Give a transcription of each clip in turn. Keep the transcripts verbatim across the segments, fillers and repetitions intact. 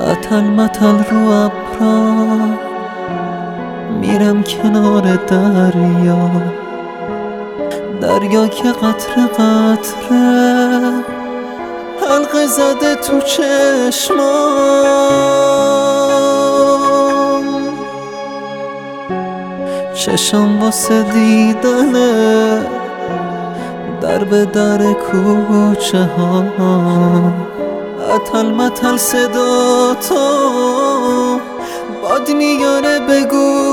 اتل متل رو ابرا میرم کنار دریا، دریا که قطره قطره حلقه زده تو چشمام، چشم واسه دیدنه در به در کوچه ها، اتل متل صدا تو باد میاره به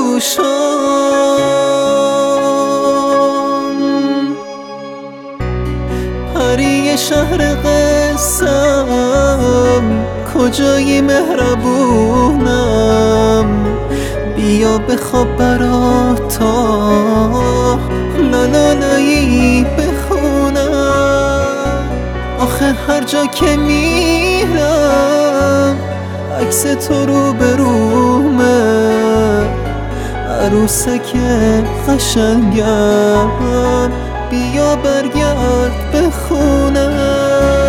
گوشام، پری شهر قصم کجایی مهربونم، بیا بخواب برا تا لالالایی بخونم، آخه هر جا که میرم عکس تو رو برومه، عروسک قشنگم بیا برگرد بخونم.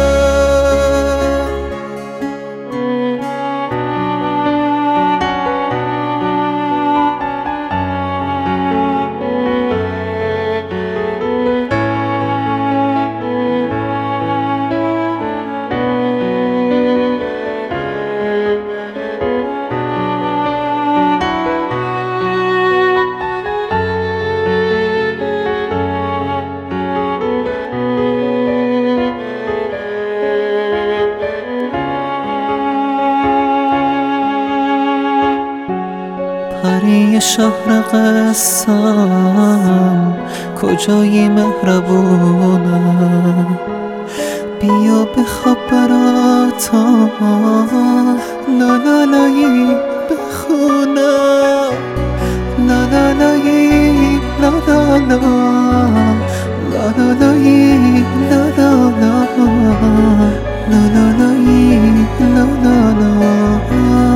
پری شهر قصم کجایی مهربونم، بیا بخواب برا تا لالالایی بخونم، لالالایی لالالا لالالایی لالالا لالالایی لالالا.